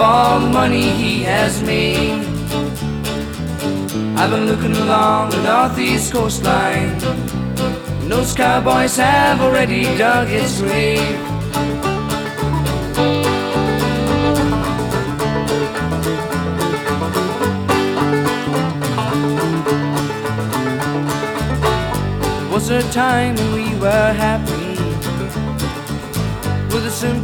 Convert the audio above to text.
all the money he has made. I've been looking along the northeast coastline, and those cowboys have already dug its grave. Was there a time when we were happy with a simple